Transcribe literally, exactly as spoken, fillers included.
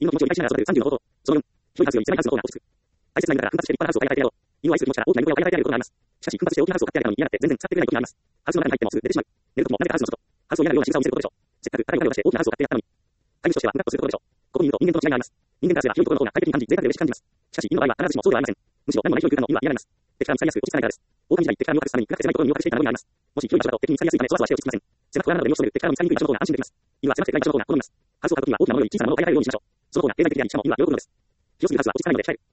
犬の気持ちを理解しながら育てるさんじゅうの方法。そのよん、広い関数より狭い関数の方が落ち着く。愛せつないのだから奮発して立派なハウスを買い与えてやろう。犬を愛する気持ちから大きな犬小屋を買い与えられることがあります。しかし奮発して大きなハウスを買ってあげたのに嫌がって全然使ってくれない時があります。ハウスの中に入ってもすぐ出てしまう。寝るときもなぜかハウスの外。ハウスを嫌がるような仕草を見せることでしょう。せっかく高いお金を出して大きなハウスを買ってやったのに。飼い主としてはムカッとすることでしょう。ここにいると人間との違いがあります。人間からすれば広いところの方が快適に感じ、贅沢で嬉しく感じます。しかし犬の場合は必ずしもそうではありません。むしろ何もない広い空間の犬は嫌がります。敵からも使いやすく落ち着かないからです。狼みたいに敵から身を隠すために暗くて狭いところに身を隠していたのにあります。もし広い場所だと敵に見つかりやすいためそわそわして落ち着きません。狭くはなので身を潜る敵からも見つかりにくい場所の方が安心できます。犬は狭くて暗い場所の方が好みます。ハウスを買うときは大きなものより小さなものを買い与えられるようにしましょう。その方が経済的でありしかも犬は喜ぶのです。広すぎるハウスは落ち着かないので鍛える。